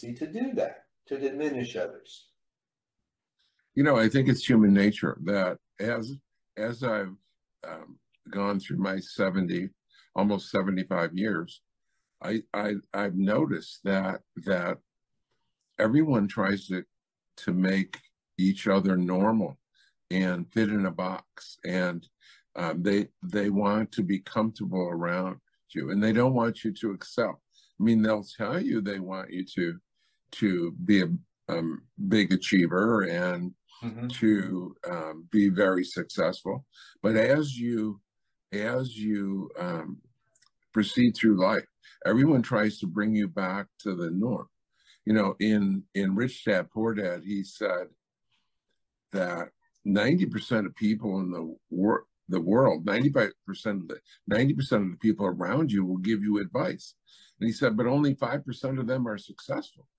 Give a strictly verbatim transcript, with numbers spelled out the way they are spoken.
to do that, to diminish others. You know, I think it's human nature that as as I've um, gone through my seventy, almost seventy-five years, I, I I've noticed that that everyone tries to to make each other normal and fit in a box, and um, they they want to be comfortable around you, and they don't want you to excel. I mean, they'll tell you they want you to to be a um, big achiever and Mm-hmm. to um, be very successful, but as you as you um, proceed through life, everyone tries to bring you back to the norm. You know, in in Rich Dad Poor Dad, he said that ninety percent of people in the world, the world, ninety-five percent of the ninety percent of the people around you will give you advice. And he said, but only five percent of them are successful.